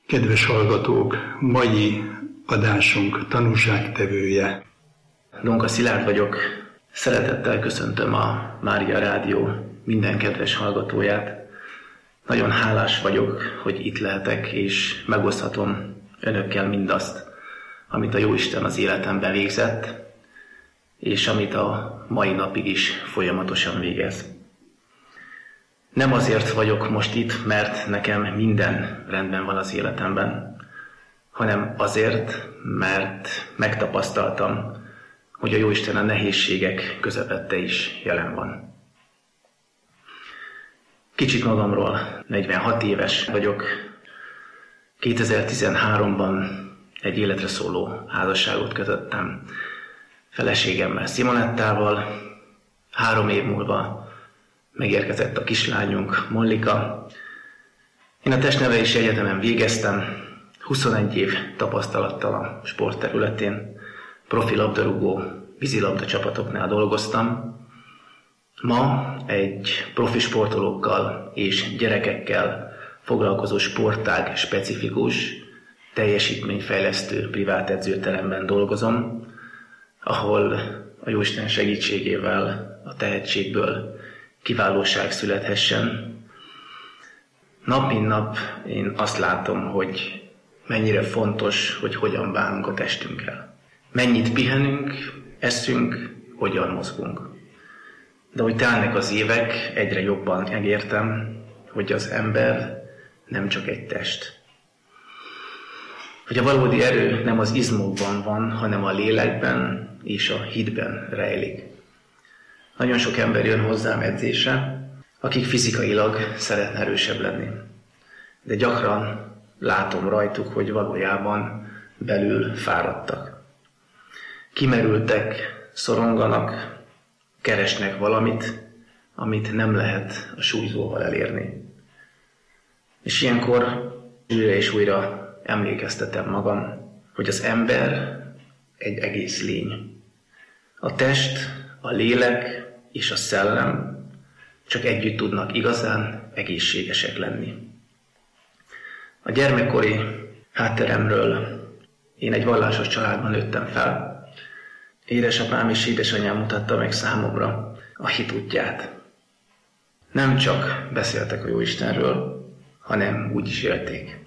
Kedves hallgatók, mai adásunk tanúságtevője. Donka Szilárd vagyok. Szeretettel köszöntöm a Mária Rádió minden kedves hallgatóját. Nagyon hálás vagyok, hogy itt lehetek, és megoszthatom önökkel mindazt, amit a Jóisten az életemben végzett, és amit a mai napig is folyamatosan végez. Nem azért vagyok most itt, mert nekem minden rendben van az életemben, hanem azért, mert megtapasztaltam, hogy a Jóisten a nehézségek közepette is jelen van. Kicsit magamról, 46 éves vagyok. 2013-ban egy életre szóló házasságot kötöttem feleségemmel, Simonettával. 3 év múlva megérkezett a kislányunk, Mollika. Én a testnevelési egyetemen végeztem, 21 év tapasztalattal a sport területén, profi labdarúgó, vízilabda csapatoknál dolgoztam. Ma egy profi sportolókkal és gyerekekkel foglalkozó sportág specifikus, teljesítményfejlesztő privát edzőteremben dolgozom, ahol a Jóisten segítségével a tehetségből kiválóság születhessen. Nap mint nap én azt látom, hogy mennyire fontos, hogy hogyan bánunk a testünkkel. Mennyit pihenünk, eszünk, hogyan mozgunk. De hogy telnek az évek, egyre jobban megértem, hogy az ember nem csak egy test. Hogy a valódi erő nem az izmokban van, hanem a lélekben és a hitben rejlik. Nagyon sok ember jön hozzám edzésre, akik fizikailag szeretne erősebb lenni. De gyakran látom rajtuk, hogy valójában belül fáradtak. Kimerültek, szoronganak, keresnek valamit, amit nem lehet a súlyzóval elérni. És ilyenkor újra és újra emlékeztetem magam, hogy az ember egy egész lény. A test, a lélek és a szellem csak együtt tudnak igazán egészségesek lenni. A gyermekkori hátteremről én egy vallásos családban nőttem fel. Édesapám és édesanyám mutatta meg számomra a hit útját. Nem csak beszéltek a Jóistenről, hanem úgy is élték.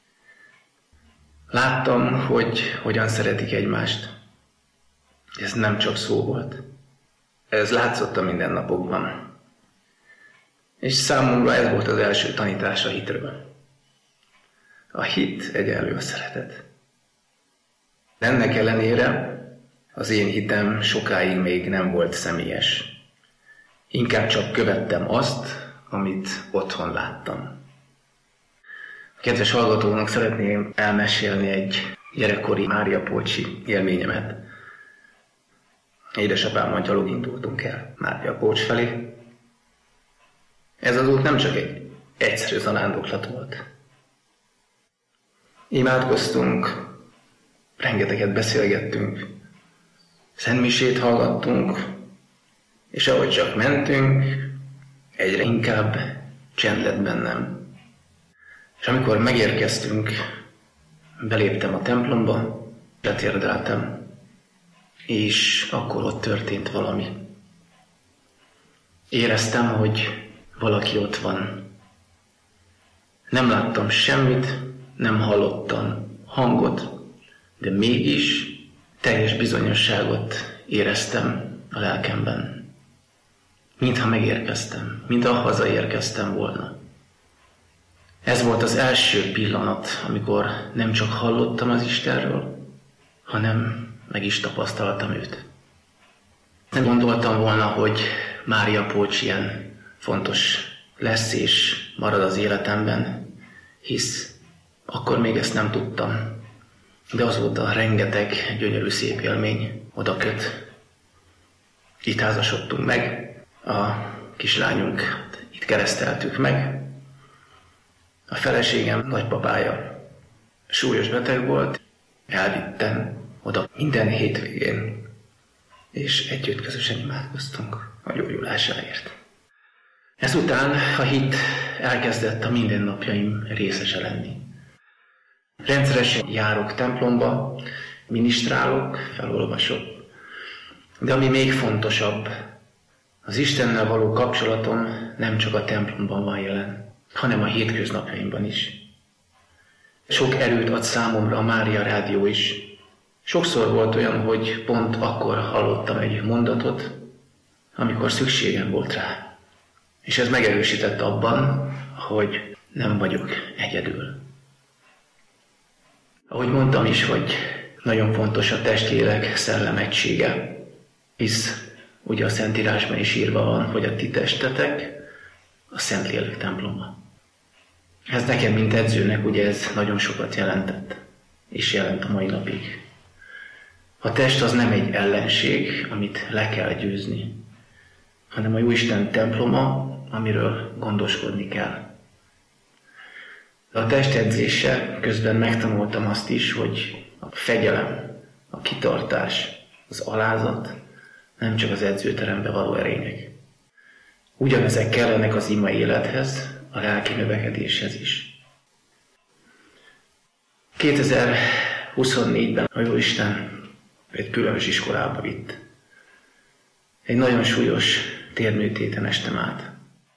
Láttam, hogy hogyan szeretik egymást. Ez nem csak szó volt. Ez látszott a mindennapokban. És számomra ez volt az első tanítás a hitről. A hit egyenlő a szeretet. Ennek ellenére az én hitem sokáig még nem volt személyes. Inkább csak követtem azt, amit otthon láttam. A kedves hallgatónak szeretném elmesélni egy gyerekkori Mária Pócsi élményemet. Édesapámmal gyalog indultunk el Mária Pócs felé. Ez az út nem csak egy egyszerű zarándoklat volt. Imádkoztunk, rengeteget beszélgettünk, szentmisét hallgattunk, és ahogy csak mentünk, egyre inkább csend lett bennem. És amikor megérkeztünk, beléptem a templomba, letérdeltem, és akkor ott történt valami. Éreztem, hogy valaki ott van. Nem láttam semmit, nem hallottam hangot, de mégis teljes bizonyosságot éreztem a lelkemben. Mintha megérkeztem, mintha hazaérkeztem volna. Ez volt az első pillanat, amikor nem csak hallottam az Istenről, hanem meg is tapasztaltam őt. Nem gondoltam volna, hogy Mária Pócs ilyen fontos lesz és marad az életemben, hisz akkor még ezt nem tudtam. De azóta rengeteg gyönyörű szép élmény oda köt. Itt házasodtunk meg, a kislányunkat itt kereszteltük meg. A feleségem nagypapája súlyos beteg volt, elvittem oda minden hétvégén, és együtt közösen imádkoztunk a gyógyulásáért. Ezután a hit elkezdett a mindennapjaim részese lenni. Rendszeresen járok templomba, ministrálok, felolvasok. De ami még fontosabb, az Istennel való kapcsolatom nem csak a templomban van jelen, hanem a hétköznapjaimban is. Sok erőt ad számomra a Mária Rádió is. Sokszor volt olyan, hogy pont akkor hallottam egy mondatot, amikor szükségem volt rá. És ez megerősített abban, hogy nem vagyok egyedül. Ahogy mondtam is, hogy nagyon fontos a testlélek szellem egysége, hisz ugye a Szentírásban is írva van, hogy a ti testetek a Szentlélek temploma. Ez nekem, mint edzőnek, ugye ez nagyon sokat jelentett, és jelent a mai napig. A test az nem egy ellenség, amit le kell győzni, hanem a Jóisten temploma, amiről gondoskodni kell. A testedzése közben megtanultam azt is, hogy a fegyelem, a kitartás, az alázat nem csak az edzőterembe való erények. Ugyanezek kellenek az ima élethez, a lelki növekedéshez is. 2024-ben a Jóisten egy különös iskolába vitt. Egy nagyon súlyos térműtéten estem át.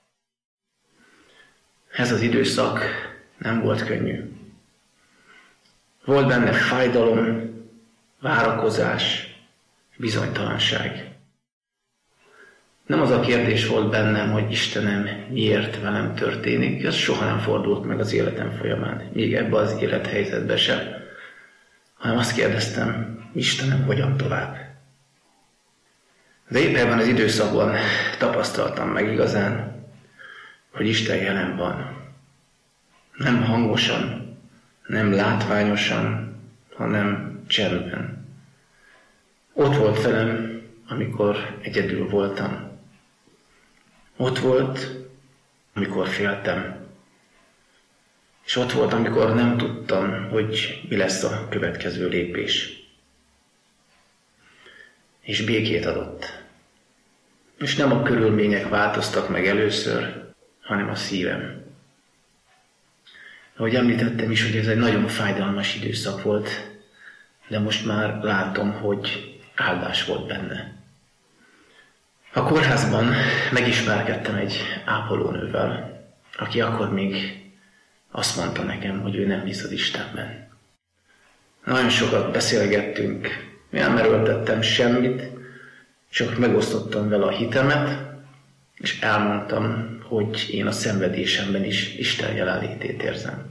Ez az időszak nem volt könnyű. Volt benne fájdalom, várakozás, bizonytalanság. Nem az a kérdés volt bennem, hogy Istenem, miért velem történik, ez soha nem fordult meg az életem folyamán, még ebbe az élethelyzetbe sem, hanem azt kérdeztem, Istenem, hogyan tovább? De épp ebben az időszakban tapasztaltam meg igazán, hogy Isten jelen van. Nem hangosan, nem látványosan, hanem csendben. Ott volt velem, amikor egyedül voltam. Ott volt, amikor féltem. És ott volt, amikor nem tudtam, hogy mi lesz a következő lépés. És békét adott. És nem a körülmények változtak meg először, hanem a szívem. Ahogy említettem is, hogy ez egy nagyon fájdalmas időszak volt, de most már látom, hogy áldás volt benne. A kórházban megismerkedtem egy ápolónővel, aki akkor még azt mondta nekem, hogy ő nem hisz az Istenben. Nagyon sokat beszélgettünk, nem erőltettem semmit, csak megosztottam vele a hitemet, és elmondtam, hogy én a szenvedésemben is Isten jelenlétét érzem.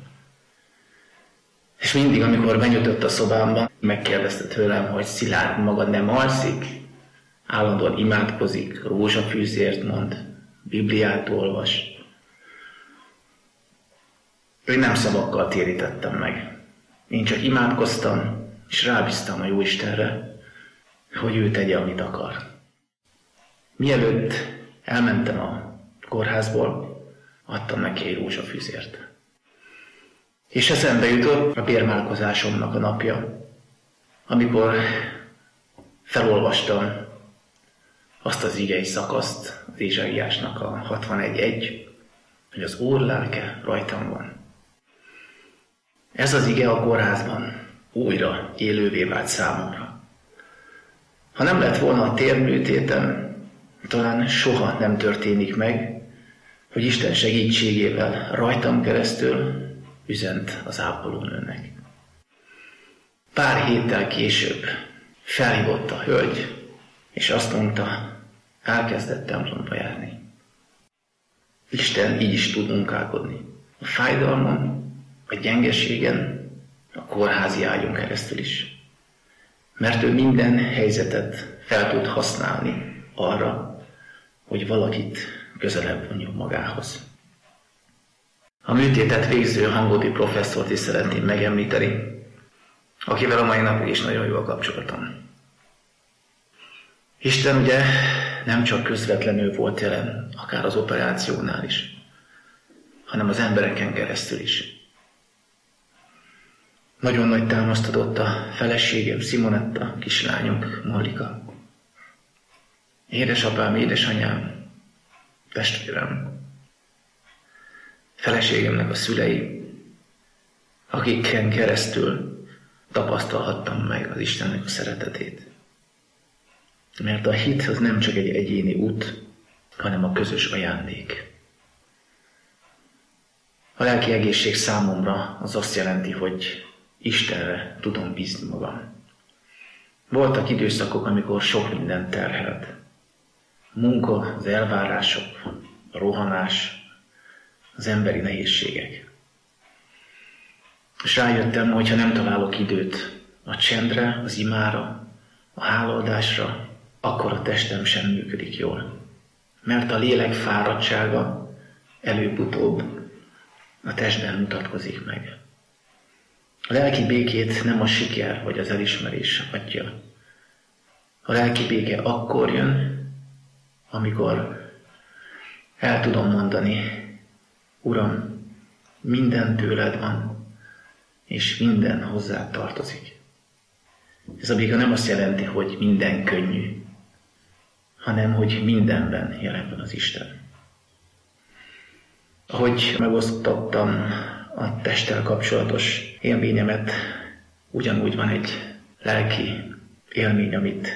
És mindig, amikor benyújtott a szobámba, megkérdezte tőlem, hogy Szilárd, maga nem alszik? Állandóan imádkozik, rózsafűzért mond, Bibliát olvas. Én nem szavakkal térítettem meg. Én csak imádkoztam, és rábíztam a Jóistenre, hogy ő tegye, amit akar. Mielőtt elmentem a kórházból, adtam neki egy rózsafűzért. És eszembe jutott a bérmálkozásomnak a napja, amikor felolvastam azt az igei szakaszt, az Ézsaiásnak a 61.1, hogy az Úr lelke rajtam van. Ez az ige a kórházban újra élővé vált számomra. Ha nem lett volna a térműtétem, talán soha nem történik meg, hogy Isten segítségével rajtam keresztül üzent az ápolónőnek. Pár héttel később felhívott a hölgy, és azt mondta, elkezdett templomba járni. Isten így is tud munkálkodni. A fájdalmon, a gyengeségen, a kórházi ágyon keresztül is. Mert ő minden helyzetet fel tud használni arra, hogy valakit közelebb vonjon magához. A műtétet végző Hangódi professzort is szeretném megemlíteni, akivel a mai napig is nagyon jó a kapcsolatom. Isten ugye nem csak közvetlenül volt jelen, akár az operációnál is, hanem az embereken keresztül is. Nagyon nagy támaszt adott a feleségem Simonetta, kislányunk Mollika. Édesapám, édesanyám, testvérem, feleségemnek a szülei, akiken keresztül tapasztalhattam meg az Istennek a szeretetét. Mert a hit az nem csak egy egyéni út, hanem a közös ajándék. A lelki egészség számomra az azt jelenti, hogy Istenre tudom bízni magam. Voltak időszakok, amikor sok mindent terhelt. A munka, az elvárások, a rohanás, az emberi nehézségek. És rájöttem, hogy ha nem találok időt a csendre, az imára, a hálaadásra, akkor a testem sem működik jól. Mert a lélek fáradtsága előbb-utóbb a testben mutatkozik meg. A lelki békét nem a siker vagy az elismerés adja. A lelki béke akkor jön, amikor el tudom mondani, Uram, minden tőled van, és minden hozzád tartozik. Ez a béke nem azt jelenti, hogy minden könnyű, hanem hogy mindenben jelen van az Isten. Ahogy megosztottam a testtel kapcsolatos élményemet, ugyanúgy van egy lelki élmény,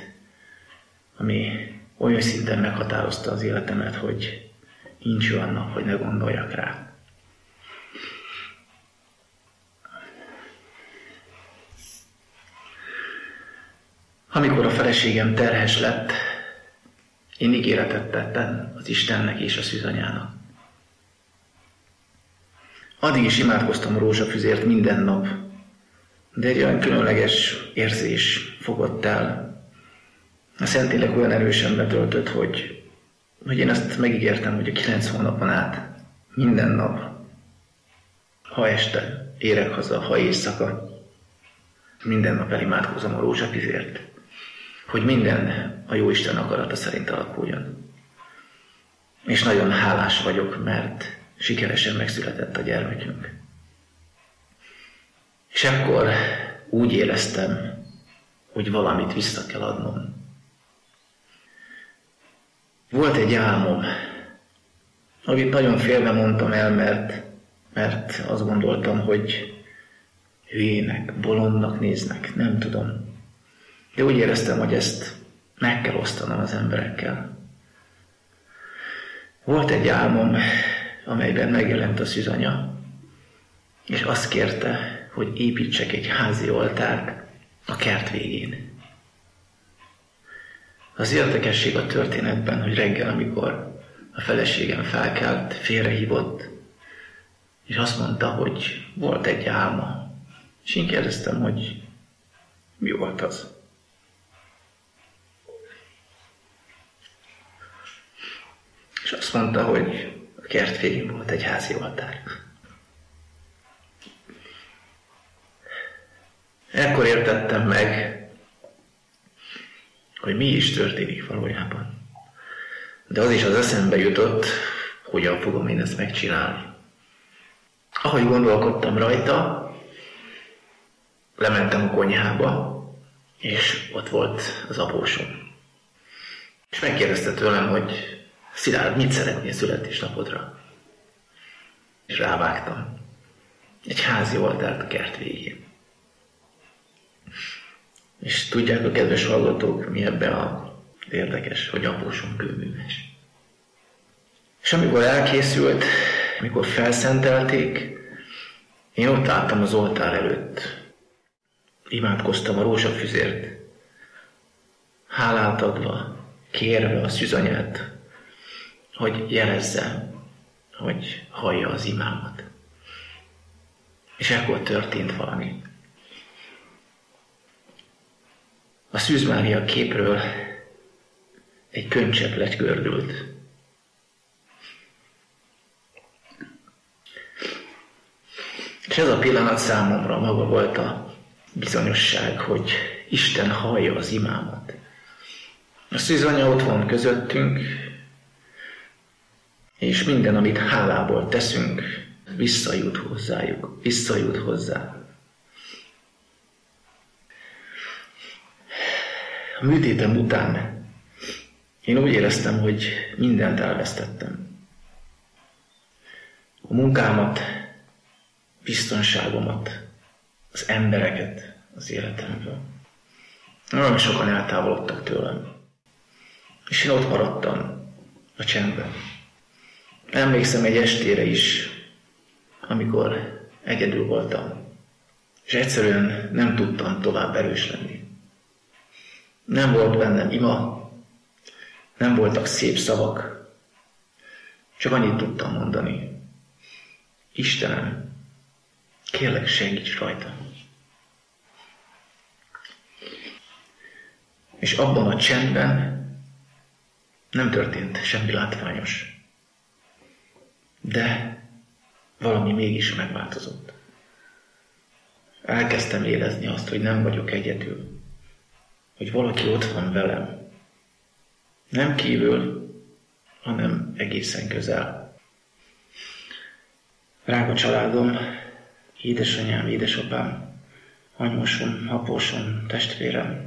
ami olyan szinten meghatározta az életemet, hogy nincs olyan nap, hogy ne gondoljak rá. Amikor a feleségem terhes lett, én ígéretet tettem az Istennek és a szűzanyának. Addig is imádkoztam a rózsafüzért minden nap, de egy olyan különleges érzés fogott el. A Szentlélek olyan erősen betöltött, hogy én azt megígértem, hogy a 9 hónapon át minden nap, ha este érek haza, ha éjszaka, minden nap elimádkozom a rózsafüzért, hogy minden a Jóisten akarata szerint alakuljon. És nagyon hálás vagyok, mert sikeresen megszületett a gyermekünk. És akkor úgy éreztem, hogy valamit vissza kell adnom. Volt egy álmom, amit nagyon félve mondtam el, mert azt gondoltam, hogy hülyének, bolondnak néznek, nem tudom. De úgy éreztem, hogy ezt meg kell osztanom az emberekkel. Volt egy álmom, amelyben megjelent a szűzanya, és azt kérte, hogy építsek egy házi oltárt a kert végén. Az érdekesség a történetben, hogy reggel, amikor a feleségem felkelt, félrehívott, és azt mondta, hogy volt egy álma. És én kérdeztem, hogy mi volt az. És azt mondta, hogy a kert végén volt egy házi oltár. Ekkor értettem meg, hogy mi is történik valójában. De az is az eszembe jutott, hogyan fogom én ezt megcsinálni. Ahogy gondolkodtam rajta, lementem a konyhába, és ott volt az apósom. És megkérdezte tőlem, hogy Szilárd, mit szeretnél születésnapodra? És rávágtam. Egy házi oltárt a kert végén. És tudják a kedves hallgatók, mi ebben az érdekes, hogy apósom kőműves. És amikor elkészült, amikor felszentelték, én ott álltam az oltár előtt. Imádkoztam a rózsafüzért, hálát adva, kérve a szűzanyát, hogy jelezze, hogy hallja az imámat. És ekkor történt valami. A Szűz Mária képről egy könycsepp legördült. És ez a pillanat számomra maga volt a bizonyosság, hogy Isten hallja az imámat. A szűzanya ott van közöttünk, és minden, amit hálából teszünk, visszajut hozzájuk, visszajut hozzá. A műtétem után én úgy éreztem, hogy mindent elvesztettem. A munkámat, biztonságomat, az embereket az életemből. Nagyon sokan eltávolodtak tőlem. És én ott maradtam a csendben. Emlékszem egy estére is, amikor egyedül voltam, és egyszerűen nem tudtam tovább erős lenni. Nem volt bennem ima, nem voltak szép szavak, csak annyit tudtam mondani. Istenem, kérlek, segíts rajta. És abban a csendben nem történt semmi látványos. De valami mégis megváltozott. Elkezdtem érezni azt, hogy nem vagyok egyedül. Hogy valaki ott van velem. Nem kívül, hanem egészen közel. Drága családom, édesanyám, édesapám, anyósom, apósom, testvérem.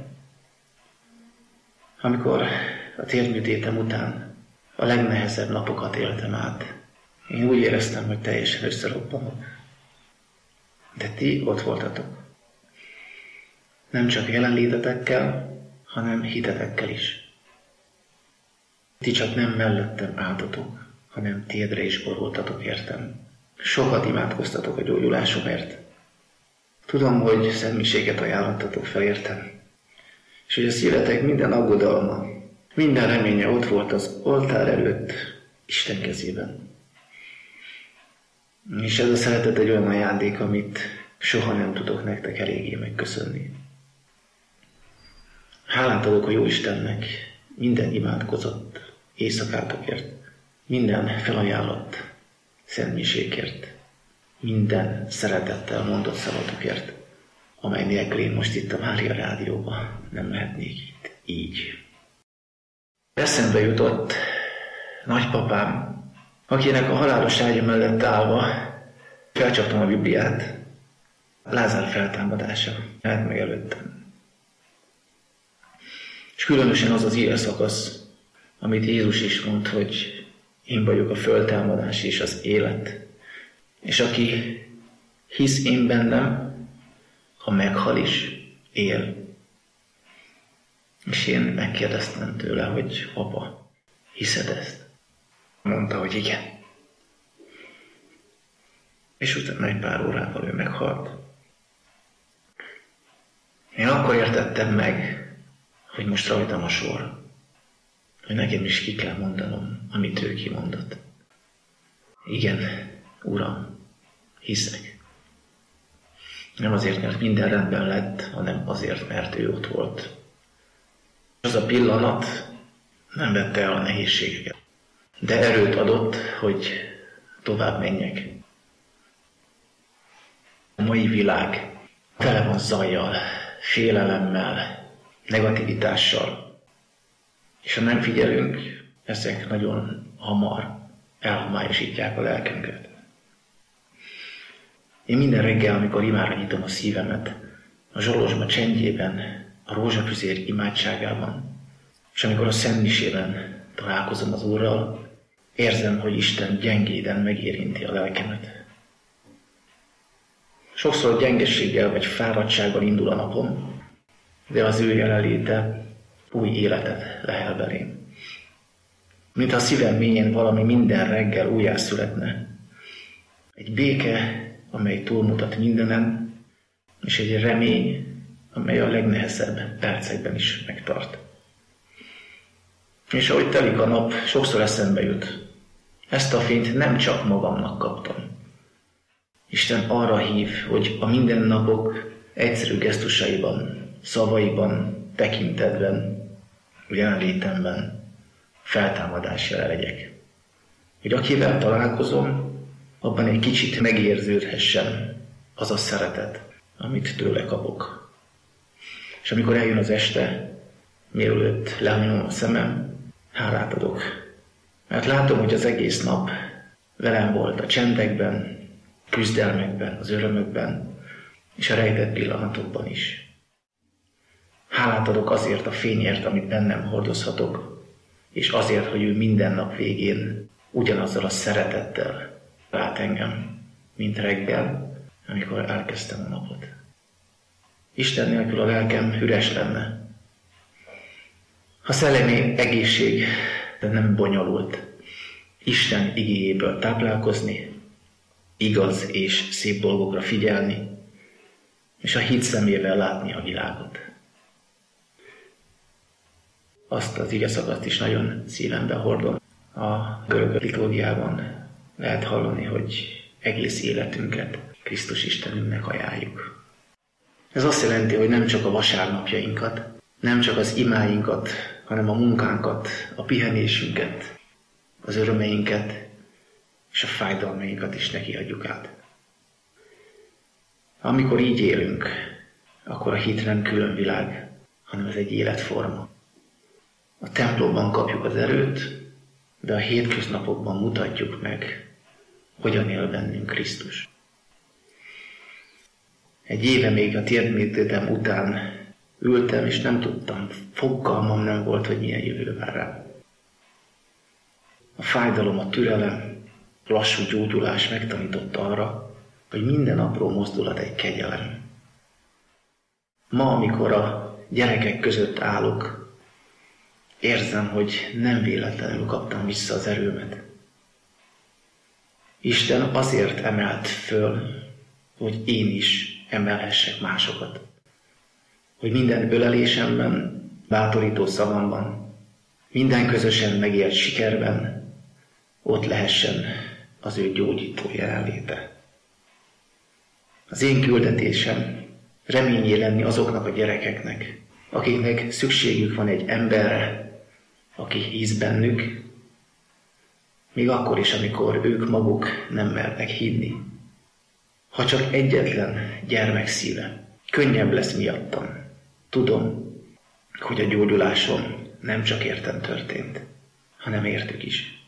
Amikor a térműtétem után a legnehezebb napokat éltem át, én úgy éreztem, hogy teljesen összerobbanok. De ti ott voltatok. Nem csak jelenlétetekkel, hanem hitetekkel is. Ti csak nem mellettem álltatok, hanem térdre is borultatok értem. Sokat imádkoztatok a gyógyulásomért. Tudom, hogy szentmiséget ajánlottatok fel értem. És hogy a szívetek minden aggodalma, minden reménye ott volt az oltár előtt, Isten kezében. És ez a szeretet egy olyan ajándék, amit soha nem tudok nektek eléggé megköszönni. Hálát adok a Jóistennek minden imádkozott éjszakátokért, minden felajánlott szentmisékért, minden szeretettel mondott szavatokért, amely nélkül én most itt a Mária Rádióban nem lehetnék itt így. Eszembe jutott nagypapám, akinek a halálos ágya mellett állva felcsaptam a Bibliát, Lázár feltámadása állt meg előttem. És különösen az az írszakasz, amit Jézus is mond, hogy én vagyok a föltámadás és az élet. És aki hisz én bennem, ha meghal is, él. És én megkérdeztem tőle, hogy apa, hiszed ezt? Mondta, hogy igen. És utána egy pár órával ő meghalt. Én akkor értettem meg, hogy most rajtam a sor, hogy nekem is ki kell mondanom, amit ő kimondott. Igen, Uram, hiszek. Nem azért, mert minden rendben lett, hanem azért, mert ő ott volt. Az a pillanat nem vette el a nehézségeket, de erőt adott, hogy tovább menjek. A mai világ tele van zajjal, félelemmel, negativitással, és ha nem figyelünk, ezek nagyon hamar elhomályosítják a lelkünket. Én minden reggel, amikor imára nyitom a szívemet, a zsolozsma csendjében, a rózsafüzér imádságában, és amikor a szentmisében találkozom az Úrral, érzem, hogy Isten gyengéden megérinti a lelkemet. Sokszor gyengeséggel vagy fáradtsággal indul a napom, de az ő jelenléte új életet lehel belém. Mintha a szívem mélyén valami minden reggel újjászületne. Egy béke, amely túlmutat mindenen, és egy remény, amely a legnehezebb percekben is megtart. És ahogy telik a nap, sokszor eszembe jut. Ezt a fényt nem csak magamnak kaptam. Isten arra hív, hogy a mindennapok egyszerű gesztusaiban, szavaiban, tekintetben, jelenlétemben feltámadás jele legyek. Hogy akivel találkozom, abban egy kicsit megérződhessen az a szeretet, amit tőle kapok. És amikor eljön az este, mielőtt lehunyom a szemem, hálát adok. Mert látom, hogy az egész nap velem volt a csendekben, küzdelmekben, az örömökben, és a rejtett pillanatokban is. Hálát adok azért a fényért, amit bennem hordozhatok, és azért, hogy ő minden nap végén ugyanazzal a szeretettel lát engem, mint reggel, amikor elkezdtem a napot. Isten nélkül a lelkem üres lenne. A szellemi egészség de nem bonyolult. Isten igéjéből táplálkozni, igaz és szép dolgokra figyelni, és a hit szemével látni a világot. Azt az igeszakaszt is nagyon szívemben hordom. A görög liturgiában lehet hallani, hogy egész életünket Krisztus Istenünknek ajánljuk. Ez azt jelenti, hogy nem csak a vasárnapjainkat, nem csak az imáinkat, hanem a munkánkat, a pihenésünket, az örömeinket és a fájdalmainkat is neki adjuk át. Amikor így élünk, akkor a hit nem külön világ, hanem ez egy életforma. A templomban kapjuk az erőt, de a hétköznapokban mutatjuk meg, hogyan él bennünk Krisztus. Egy éve még a térdmététem után ültem, és nem tudtam, fogalmam nem volt, hogy milyen jövő vár rám. A fájdalom, a türelem, lassú gyógyulás megtanította arra, hogy minden apró mozdulat egy kegyelem. Ma, amikor a gyerekek között állok, érzem, hogy nem véletlenül kaptam vissza az erőmet. Isten azért emelt föl, hogy én is emelhessek másokat. Hogy minden ölelésemben, bátorító szavamban, minden közösen megélt sikerben ott lehessen az ő gyógyító jelenléte. Az én küldetésem reményé lenni azoknak a gyerekeknek, akiknek szükségük van egy emberre, aki hisz bennük, még akkor is, amikor ők maguk nem mernek hinni. Ha csak egyetlen gyermek szíve könnyebb lesz miattam, tudom, hogy a gyógyulásom nem csak értem történt, hanem értük is.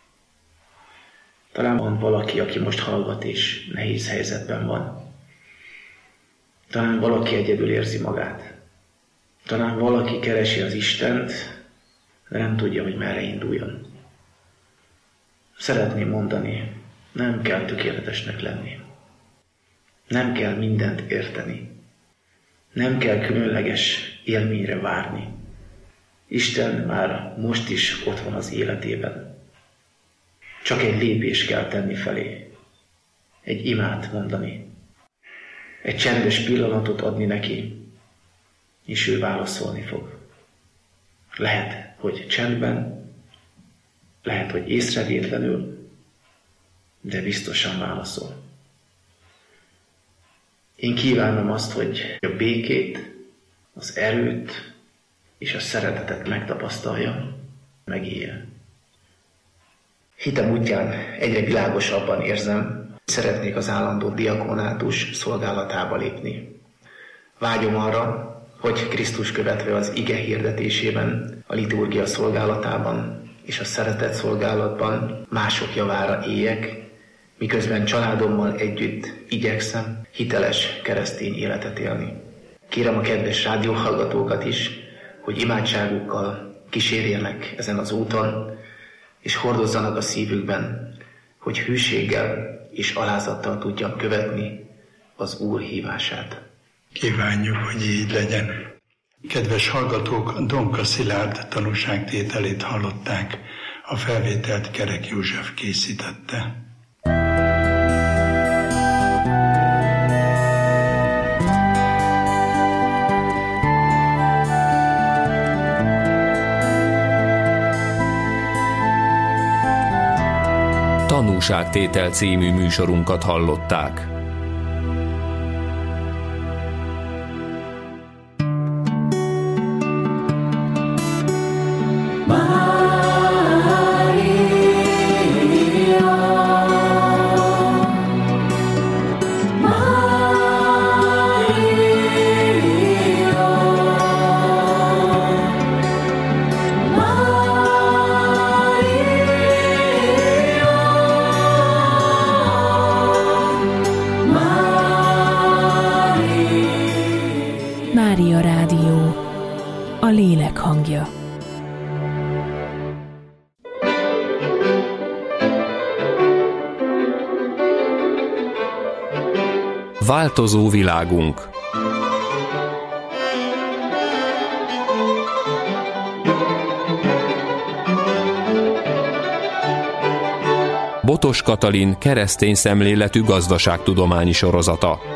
Talán van valaki, aki most hallgat és nehéz helyzetben van. Talán valaki egyedül érzi magát. Talán valaki keresi az Istent, de nem tudja, hogy merre induljon. Szeretném mondani, nem kell tökéletesnek lenni. Nem kell mindent érteni. Nem kell különleges élményre várni. Isten már most is ott van az életében. Csak egy lépést kell tenni felé. Egy imát mondani. Egy csendes pillanatot adni neki, és ő válaszolni fog. Lehet, hogy csendben, lehet, hogy észrevétlenül, de biztosan válaszol. Én kívánom azt, hogy a békét, az erőt és a szeretetet megtapasztalja, megélje. Hitem útján egyre világosabban érzem, hogy szeretnék az állandó diakonátus szolgálatába lépni. Vágyom arra, hogy Krisztus követve az ige hirdetésében, a liturgia szolgálatában és a szeretet szolgálatban mások javára éljek, miközben családommal együtt igyekszem hiteles keresztény életet élni. Kérem a kedves rádióhallgatókat is, hogy imádságukkal kísérjenek ezen az úton, és hordozzanak a szívükben, hogy hűséggel és alázattal tudjam követni az Úr hívását. Kívánjuk, hogy így legyen. Kedves hallgatók, Donka Szilárd tanúságtételét hallották, a felvételt Kerek József készítette. Tanúságtétel című műsorunkat hallották. Mária Rádió, a lélek hangja. Változó világunk. Botos Katalin keresztény szemléletű gazdaságtudományi sorozata.